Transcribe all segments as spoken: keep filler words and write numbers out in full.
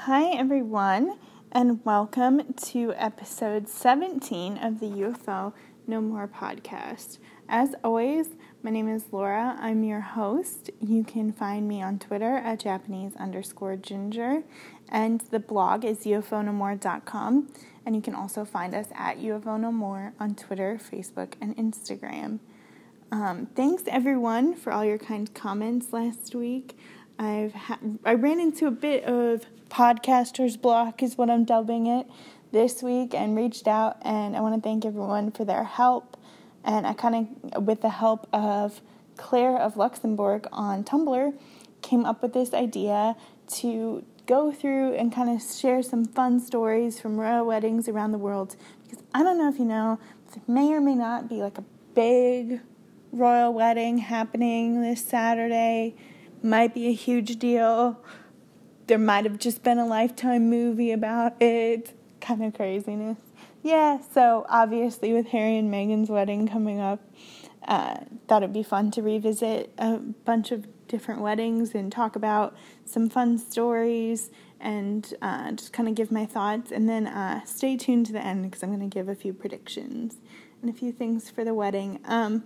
Hi everyone, and welcome to episode seventeen of the U F O No More podcast. As always, my name is Laura. I'm your host. You can find me on Twitter at Japanese underscore ginger, and the blog is U F O no more dot com, and you can also find us at U F O No More on Twitter, Facebook, and Instagram. Um, thanks everyone for all your kind comments last week. I've ha- I ran into a bit of podcaster's block is what I'm dubbing it this week, and reached out, and I want to thank everyone for their help. And I kind of, with the help of Claire of Luxembourg on Tumblr, came up with this idea to go through and kind of share some fun stories from royal weddings around the world, because I don't know if you know, there may or may not be like a big royal wedding happening this Saturday. Might be a huge deal. There might have just been a Lifetime movie about it. Kind of craziness. Yeah, so obviously with Harry and Meghan's wedding coming up, uh, thought it'd be fun to revisit a bunch of different weddings and talk about some fun stories and uh, just kind of give my thoughts. And then uh, stay tuned to the end because I'm going to give a few predictions and a few things for the wedding. Um,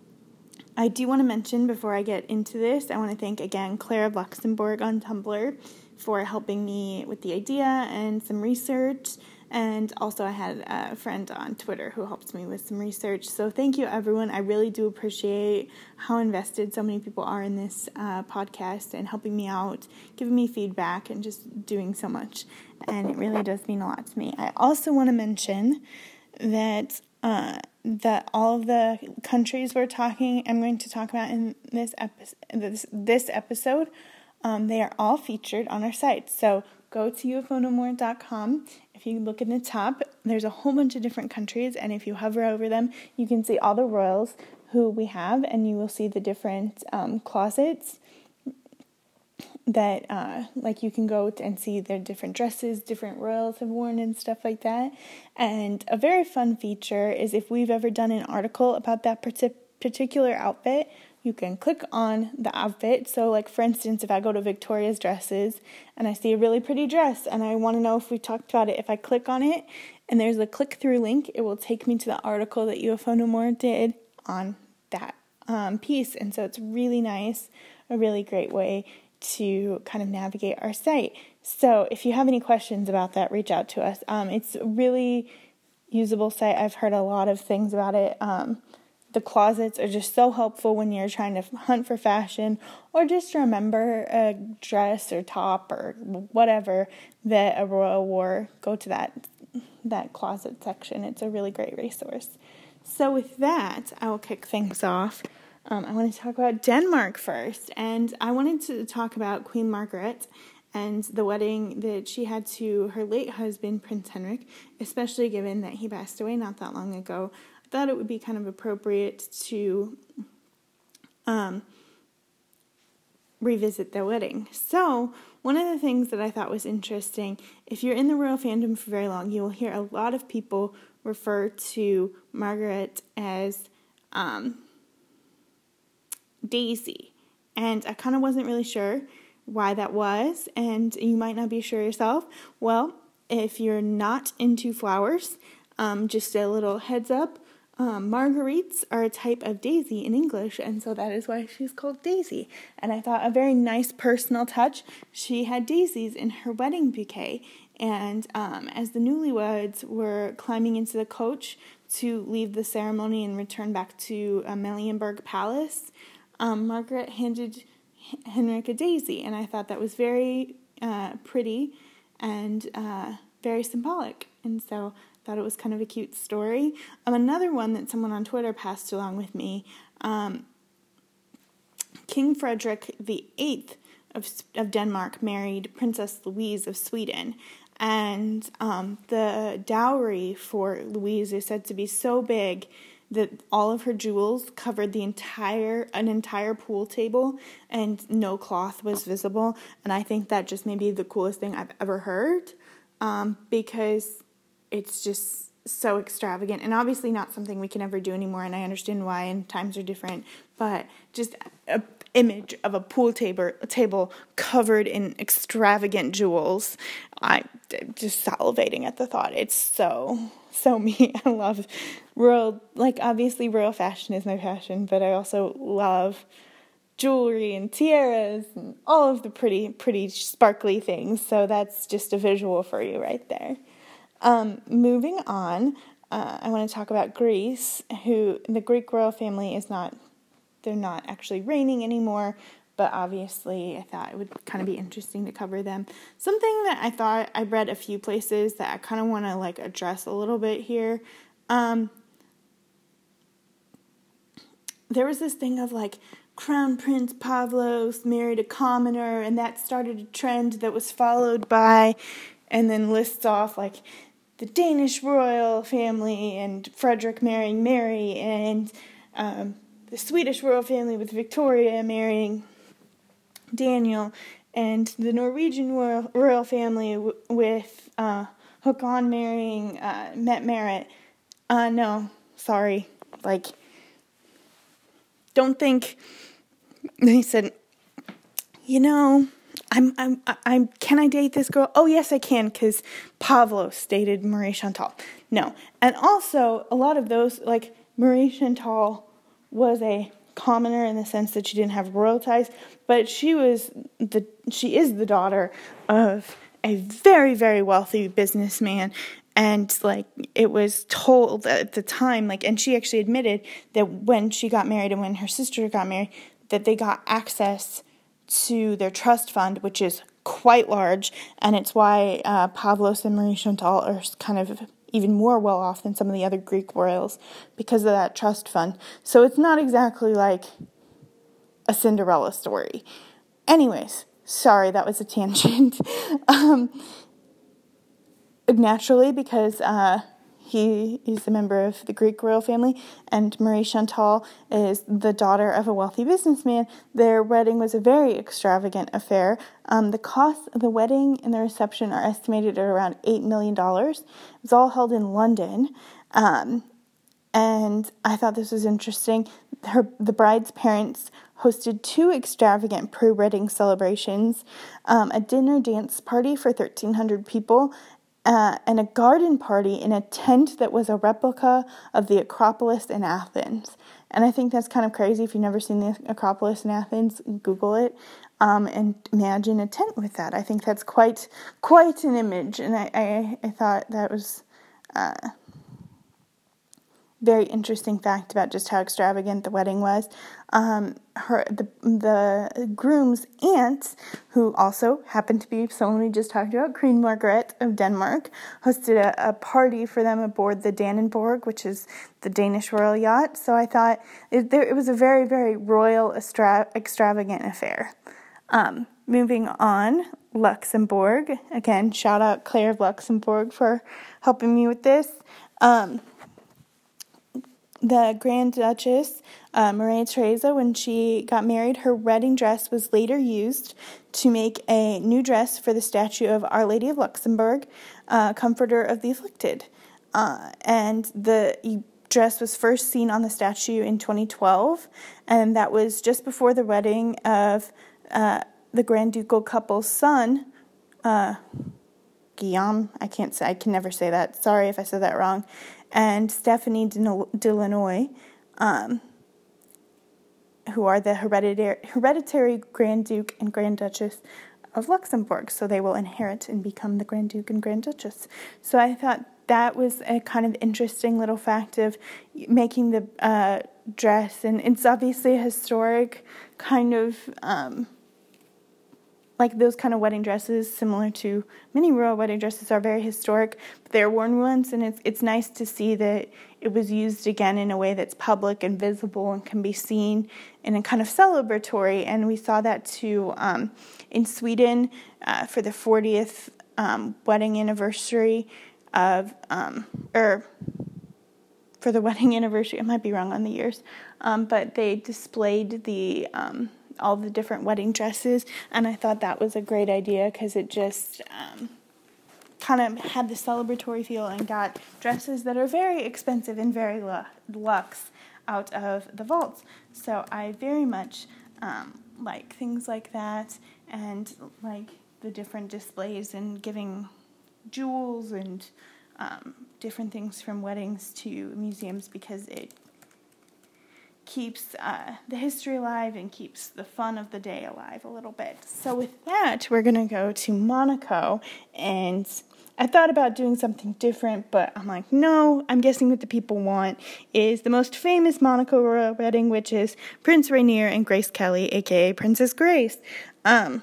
I do want to mention before I get into this, I want to thank again Claire of Luxembourg on Tumblr for helping me with the idea and some research. And also I had a friend on Twitter who helped me with some research. So thank you everyone. I really do appreciate how invested so many people are in this uh, podcast and helping me out, giving me feedback, and just doing so much. And it really does mean a lot to me. I also want to mention that uh, that all of the countries we're talking, I'm going to talk about in this episode, this, this episode, um, they are all featured on our site. So go to U F O no more dot com. If you look in the top, there's a whole bunch of different countries, and if you hover over them, you can see all the royals who we have, and you will see the different um, closets that, uh, like, you can go and see their different dresses different royals have worn and stuff like that. And a very fun feature is if we've ever done an article about that particular outfit, you can click on the outfit. So, like, for instance, if I go to Victoria's Dresses and I see a really pretty dress and I want to know if we talked about it, if I click on it and there's a click-through link, it will take me to the article that U F O No More did on that um, piece. And so it's really nice, a really great way to kind of navigate our site. So if you have any questions about that, reach out to us. Um, it's a really usable site. I've heard a lot of things about it. Um, the closets are just so helpful when you're trying to hunt for fashion or just remember a dress or top or whatever that a royal wore. Go to that that closet section. It's a really great resource. So with that, I will kick things off. Um, I want to talk about Denmark first, and I wanted to talk about Queen Margaret and the wedding that she had to her late husband, Prince Henrik, especially given that he passed away not that long ago. I thought it would be kind of appropriate to um, revisit their wedding. So, one of the things that I thought was interesting, if you're in the royal fandom for very long, you will hear a lot of people refer to Margaret as um, Daisy, and I kind of wasn't really sure why that was, and you might not be sure yourself. Well, if you're not into flowers, um, just a little heads up, um, marguerites are a type of daisy in English, and so that is why she's called Daisy. And I thought a very nice personal touch, she had daisies in her wedding bouquet, and um, as the newlyweds were climbing into the coach to leave the ceremony and return back to uh, Melienberg Palace, Um, Margaret handed Henrik a daisy, and I thought that was very uh, pretty and uh, very symbolic, and so I thought it was kind of a cute story. Um, another one that someone on Twitter passed along with me, um, King Frederick the Eighth of, of Denmark married Princess Louise of Sweden, and um, the dowry for Louise is said to be so big that all of her jewels covered the entire, an entire pool table, and no cloth was visible. And I think that just may be the coolest thing I've ever heard, um, because it's just so extravagant, and obviously not something we can ever do anymore, and I understand why, and times are different, but just a, image of a pool table, table covered in extravagant jewels. I'm just salivating at the thought. It's so, so me. I love royal, like obviously royal fashion is my passion, but I also love jewelry and tiaras and all of the pretty, pretty sparkly things. So that's just a visual for you right there. Um, moving on, uh, I want to talk about Greece, who the Greek royal family is not, they're not actually reigning anymore, but obviously I thought it would kind of be interesting to cover them. Something that I thought I read a few places that I kind of want to like address a little bit here. Um, there was this thing of like, Crown Prince Pavlos married a commoner, and that started a trend that was followed by, and then lists off like the Danish royal family and Frederick marrying Mary, and um, the Swedish royal family with Victoria marrying Daniel, and the Norwegian royal, royal family w- with uh, Håkon marrying uh, Mette-Marit. Uh, no, sorry, like, don't think. He said, you know, I'm, I'm, I'm, can I date this girl? Oh, yes, I can, because Pavlos dated Marie Chantal. No. And also, a lot of those, like, Marie Chantal was a commoner in the sense that she didn't have royal ties, but she was the, she is the daughter of a very, very wealthy businessman. And, like, it was told at the time, like, and she actually admitted that when she got married and when her sister got married, that they got access to their trust fund, which is quite large, and it's why uh, Pavlos and Marie Chantal are kind of even more well off than some of the other Greek royals because of that trust fund. So it's not exactly like a Cinderella story. Anyways, sorry, that was a tangent. um, naturally, because uh, he is a member of the Greek royal family, and Marie Chantal is the daughter of a wealthy businessman. Their wedding was a very extravagant affair. Um, the costs of the wedding and the reception are estimated at around eight million dollars. It was all held in London, um, and I thought this was interesting. Her, the bride's parents hosted two extravagant pre-wedding celebrations, um, a dinner dance party for thirteen hundred people, Uh, and a garden party in a tent that was a replica of the Acropolis in Athens. And I think that's kind of crazy. If you've never seen the Acropolis in Athens, Google it, um, and imagine a tent with that. I think that's quite quite an image, and I, I, I thought that was uh, very interesting fact about just how extravagant the wedding was. Um, her the the groom's aunt, who also happened to be someone we just talked about, Queen Margaret of Denmark, hosted a, a party for them aboard the Dannenborg, which is the Danish royal yacht. So I thought it, there, it was a very, very royal, extra, extravagant affair. Um, moving on, Luxembourg. Again, shout out Claire of Luxembourg for helping me with this. Um, The Grand Duchess, uh, Maria Theresa, when she got married, her wedding dress was later used to make a new dress for the statue of Our Lady of Luxembourg, uh, Comforter of the Afflicted. Uh, and the dress was first seen on the statue in twenty twelve, and that was just before the wedding of uh, the Grand Ducal couple's son, uh, Guillaume. I can't say, I can never say that. Sorry if I said that wrong. And Stephanie Delannoy, um, who are the hereditary, hereditary Grand Duke and Grand Duchess of Luxembourg. So they will inherit and become the Grand Duke and Grand Duchess. So I thought that was a kind of interesting little fact of making the uh, dress. And it's obviously a historic kind of, um, like those kind of wedding dresses, similar to many royal wedding dresses, are very historic, but they're worn once, and it's it's nice to see that it was used again in a way that's public and visible and can be seen in a kind of celebratory. And we saw that too um, in Sweden uh, for the fortieth um, wedding anniversary of, um, or for the wedding anniversary, I might be wrong on the years, um, but they displayed the um, all the different wedding dresses, and I thought that was a great idea because it just um, kind of had the celebratory feel and got dresses that are very expensive and very luxe out of the vaults. So I very much um, like things like that, and like the different displays and giving jewels and um, different things from weddings to museums, because it keeps uh, the history alive and keeps the fun of the day alive a little bit. So with that, we're going to go to Monaco, and I thought about doing something different, but I'm like, no, I'm guessing what the people want is the most famous Monaco royal wedding, which is Prince Rainier and Grace Kelly, aka Princess Grace. Um,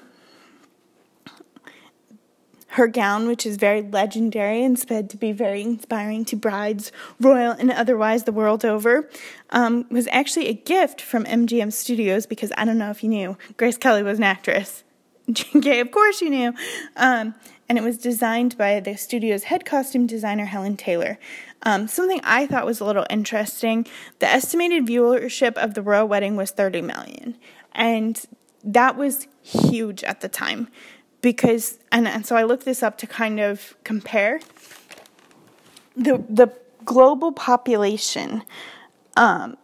Her gown, which is very legendary and said to be very inspiring to brides, royal and otherwise the world over, um, was actually a gift from M G M Studios, because I don't know if you knew, Grace Kelly was an actress. Okay, of course you knew. Um, and it was designed by the studio's head costume designer, Helen Taylor. Um, something I thought was a little interesting, the estimated viewership of the royal wedding was thirty million. And that was huge at the time. Because, and, and so I looked this up to kind of compare. The the global population um,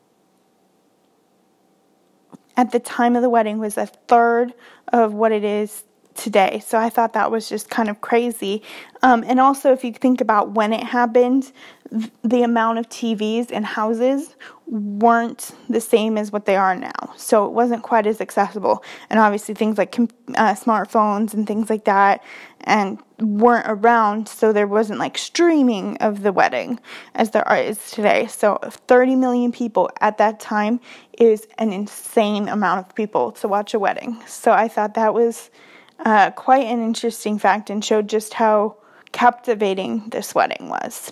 at the time of the wedding was a third of what it is today. So I thought that was just kind of crazy. Um, and also, if you think about when it happened, th- the amount of T Vs in houses weren't the same as what they are now. So it wasn't quite as accessible. And obviously things like com- uh, smartphones and things like that and weren't around, so there wasn't like streaming of the wedding as there is today. So thirty million people at that time is an insane amount of people to watch a wedding. So I thought that was uh, quite an interesting fact and showed just how captivating this wedding was.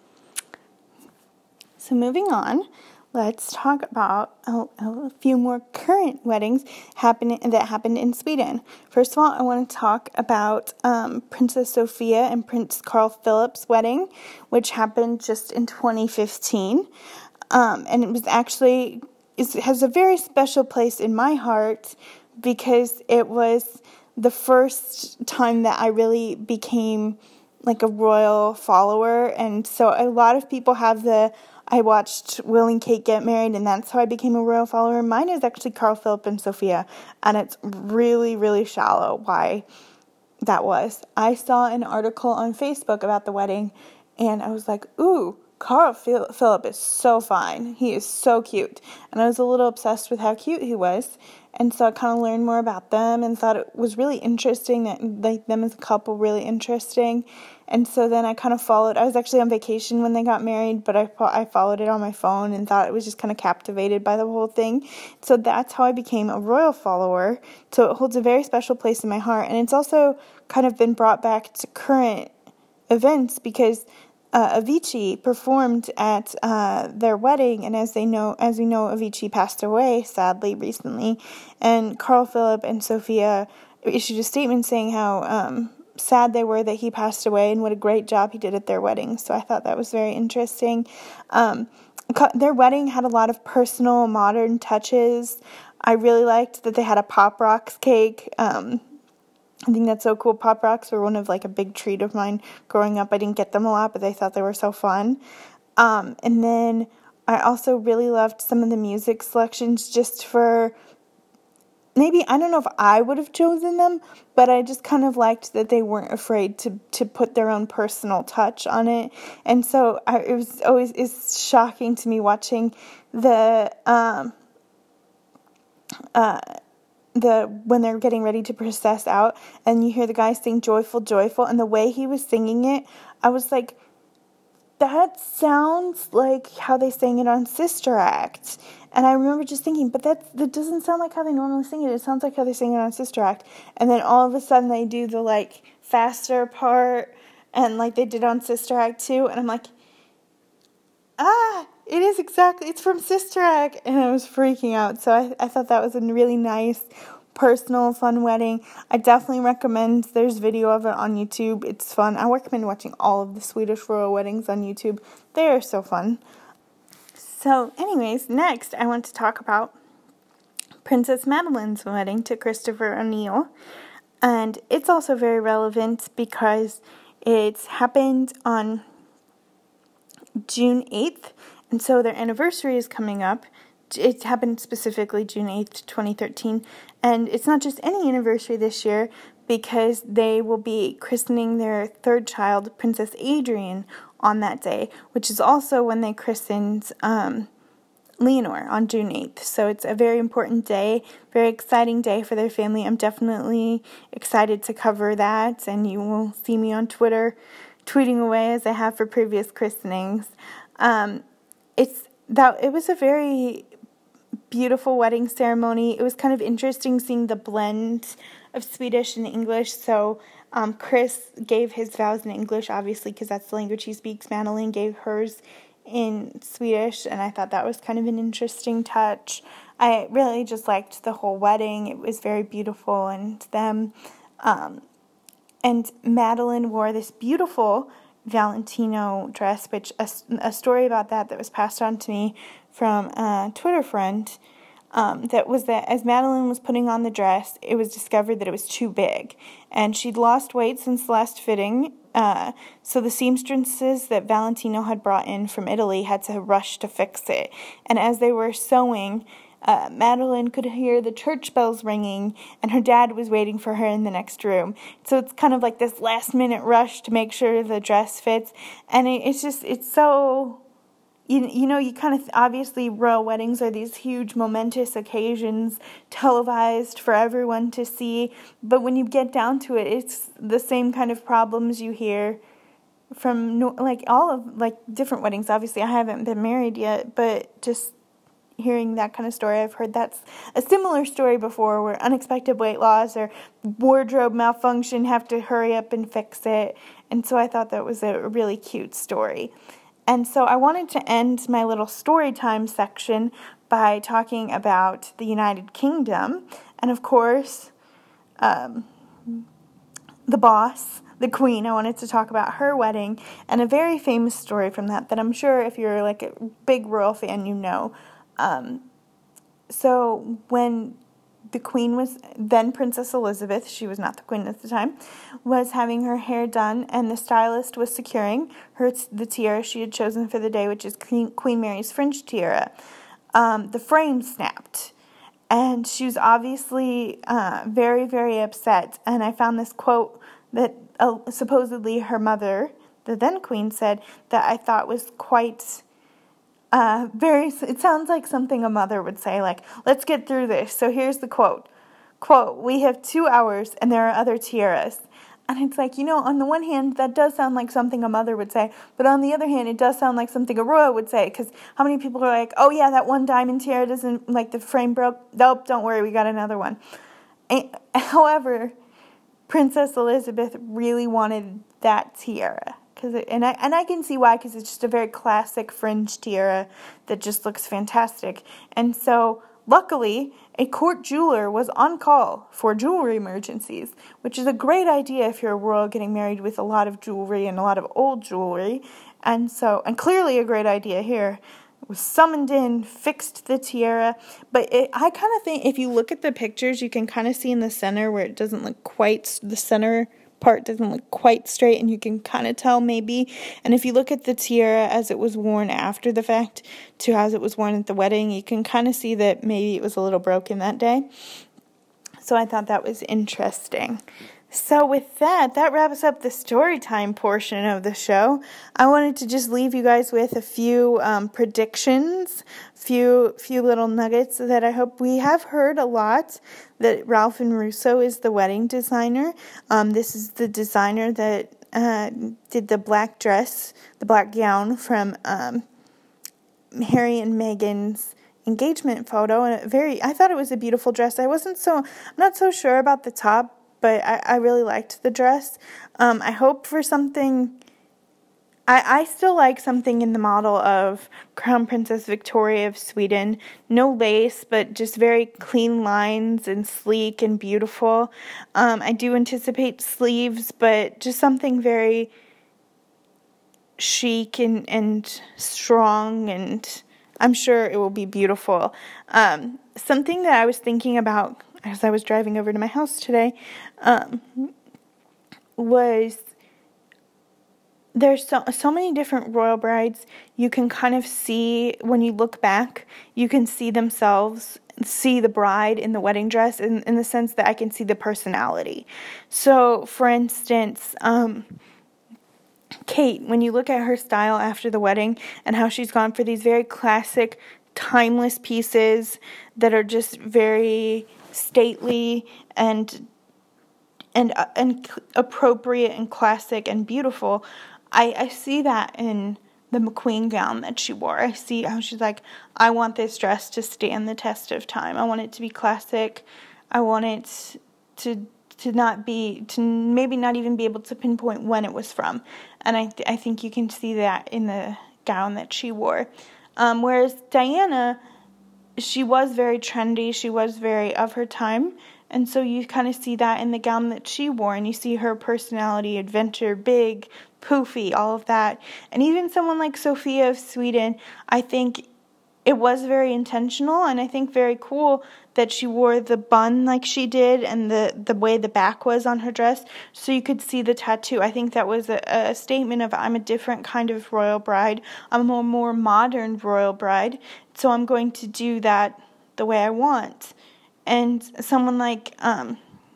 So moving on, let's talk about a, a few more current weddings happening that happened in Sweden. First of all, I want to talk about um, Princess Sophia and Prince Carl Philip's wedding, which happened just in twenty fifteen. Um, and it was actually, it has a very special place in my heart because it was the first time that I really became like a royal follower. And so a lot of people have the, I watched Will and Kate get married, and that's how I became a royal follower. Mine is actually Carl Philip and Sophia, and it's really, really shallow why that was. I saw an article on Facebook about the wedding, and I was like, ooh, Carl Philip is so fine. He is so cute. And I was a little obsessed with how cute he was. And so I kind of learned more about them and thought it was really interesting, that like them as a couple, really interesting. And so then I kind of followed. I was actually on vacation when they got married, but I I followed it on my phone and thought it was just kind of captivated by the whole thing. So that's how I became a royal follower. So it holds a very special place in my heart. And it's also kind of been brought back to current events because Uh, Avicii performed at uh, their wedding, and as they know, as we know, Avicii passed away sadly recently, and Carl Philip and Sophia issued a statement saying how um, sad they were that he passed away and what a great job he did at their wedding. So I thought that was very interesting. Um, their wedding had a lot of personal, modern touches. I really liked that they had a Pop Rocks cake. Um, I think that's so cool. Pop Rocks were one of like a big treat of mine growing up. I didn't get them a lot, but I thought they were so fun. Um, and then I also really loved some of the music selections just for maybe, I don't know if I would have chosen them, but I just kind of liked that they weren't afraid to, to put their own personal touch on it. And so I, it was always, it's shocking to me watching the, um, uh, the when they're getting ready to process out and you hear the guy sing Joyful, Joyful, and the way he was singing it, I was like, that sounds like how they sang it on Sister Act. And I remember just thinking, but that that doesn't sound like how they normally sing it. It sounds like how they sing it on Sister Act. And then all of a sudden they do the like faster part and like they did on Sister Act too, and I'm like, ah, it is exactly, it's from Sister Act, and I was freaking out. So I, I thought that was a really nice, personal, fun wedding. I definitely recommend, there's video of it on YouTube. It's fun. I recommend watching all of the Swedish royal weddings on YouTube. They are so fun. So anyways, next I want to talk about Princess Madeline's wedding to Christopher O'Neill. And it's also very relevant because it's happened on June eighth, and so their anniversary is coming up it happened specifically June eighth, twenty thirteen, and it's not just any anniversary this year, because they will be christening their third child, Princess Adrian, on that day, which is also when they christened um, Leonor on June eighth. So it's a very important day, very exciting day for their family. I'm definitely excited to cover that, and you will see me on Twitter tweeting away as I have for previous christenings. Um, it's that it was a very beautiful wedding ceremony. It was kind of interesting seeing the blend of Swedish and English. So um, Chris gave his vows in English, obviously, because that's the language he speaks. Madeline gave hers in Swedish, and I thought that was kind of an interesting touch. I really just liked the whole wedding. It was very beautiful, and them. Um, and Madeline wore this beautiful Valentino dress, which a, a story about that that was passed on to me from a Twitter friend, um, that was that as Madeline was putting on the dress, it was discovered that it was too big, and she'd lost weight since the last fitting, uh, so the seamstresses that Valentino had brought in from Italy had to rush to fix it, and as they were sewing, Uh, Madeline could hear the church bells ringing, and her dad was waiting for her in the next room. So it's kind of like this last-minute rush to make sure the dress fits, and it, it's just, it's so, you, you know, you kind of, obviously royal weddings are these huge, momentous occasions, televised for everyone to see, but when you get down to it, it's the same kind of problems you hear from, like, all of, like, different weddings. Obviously, I haven't been married yet, but just hearing that kind of story, I've heard that's a similar story before, where unexpected weight loss or wardrobe malfunction, have to hurry up and fix it. And so I thought that was a really cute story. And so I wanted to end my little story time section by talking about the United Kingdom, and of course, um, the boss, the Queen. I wanted to talk about her wedding and a very famous story from that that I'm sure if you're like a big royal fan, you know. Um, so when the Queen was, then Princess Elizabeth, she was not the Queen at the time, was having her hair done, and the stylist was securing her the tiara she had chosen for the day, which is Queen Mary's French tiara. Um, the frame snapped, and she was obviously uh, very, very upset, and I found this quote that uh, supposedly her mother, the then Queen, said that I thought was quite... Uh, very, it sounds like something a mother would say, like, let's get through this. So here's the quote. Quote, "We have two hours and there are other tiaras." And it's like, you know, on the one hand, that does sound like something a mother would say. But on the other hand, it does sound like something a royal would say. Because how many people are like, oh yeah, that one diamond tiara doesn't, like the frame broke. Nope, don't worry, we got another one. And, however, Princess Elizabeth really wanted that tiara. Cause it, and I and I can see why, because it's just a very classic fringe tiara that just looks fantastic. And so, luckily, a court jeweler was on call for jewelry emergencies, which is a great idea if you're a royal getting married with a lot of jewelry and a lot of old jewelry. And so, and clearly a great idea here. Was summoned in, fixed the tiara, but it, I kind of think if you look at the pictures, you can kind of see in the center where it doesn't look quite the center. Part doesn't look quite straight, and you can kind of tell maybe. And if you look at the tiara as it was worn after the fact to as it was worn at the wedding, you can kind of see that maybe it was a little broken that day. So I thought that was interesting. So with that, that wraps up the story time portion of the show. I wanted to just leave you guys with a few um, predictions, few few little nuggets that I hope we have heard a lot, that Ralph and Russo is the wedding designer. Um, this is the designer that uh, did the black dress, the black gown from um, Harry and Meghan's engagement photo. And a very, I thought it was a beautiful dress. I wasn't so, I'm not so sure about the top, but I, I really liked the dress. Um, I hope for something, I, I still like something in the model of Crown Princess Victoria of Sweden. No lace, but just very clean lines and sleek and beautiful. Um, I do anticipate sleeves, but just something very chic and, and strong, and I'm sure it will be beautiful. Um, something that I was thinking about as I was driving over to my house today, um, was there's so, so many different royal brides. You can kind of see, when you look back, you can see themselves, see the bride in the wedding dress in, in the sense that I can see the personality. So, for instance, um, Kate, when you look at her style after the wedding and how she's gone for these very classic, timeless pieces that are just very stately and and uh, and appropriate and classic and beautiful, I, I see that in the McQueen gown that she wore. I see how she's like, I want this dress to stand the test of time. I want it to be classic. I want it to to not be, to maybe not even be able to pinpoint when it was from. And I th- I think you can see that in the gown that she wore. Um, whereas Diana, she was very trendy. She was very of her time. And so you kind of see that in the gown that she wore. And you see her personality, adventure, big, poofy, all of that. And even someone like Sophia of Sweden, I think it was very intentional. And I think very cool that she wore the bun like she did and the, the way the back was on her dress. So you could see the tattoo. I think that was a, a statement of, I'm a different kind of royal bride. I'm a more, more modern royal bride. So I'm going to do that the way I want. And someone like um,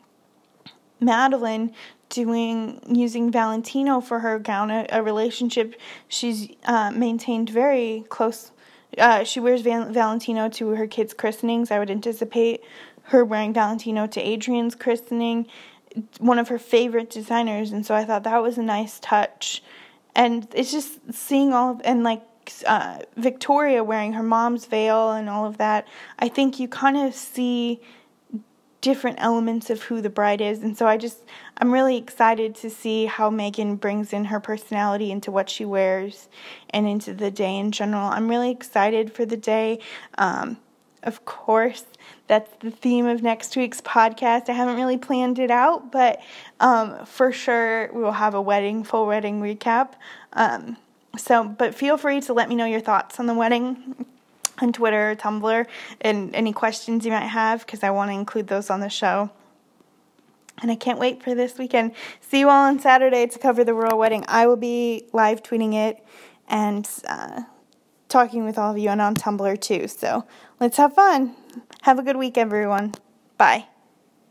Madeline doing using Valentino for her gown, a, a relationship she's uh, maintained very close. Uh, she wears Val- Valentino to her kids' christenings. I would anticipate her wearing Valentino to Adrian's christening, one of her favorite designers. And so I thought that was a nice touch. And it's just seeing all of, and like uh, Victoria wearing her mom's veil and all of that. I think you kind of see different elements of who the bride is. And so I just, I'm really excited to see how Meghan brings in her personality into what she wears and into the day in general. I'm really excited for the day. Um, of course, that's the theme of next week's podcast. I haven't really planned it out, but um, for sure we will have a wedding, full wedding recap. Um, so, but feel free to let me know your thoughts on the wedding on Twitter or Tumblr, and any questions you might have, because I want to include those on the show. And I can't wait for this weekend. See you all on Saturday to cover the royal wedding. I will be live tweeting it and uh, talking with all of you, and on Tumblr too. So let's have fun. Have a good week, everyone. Bye.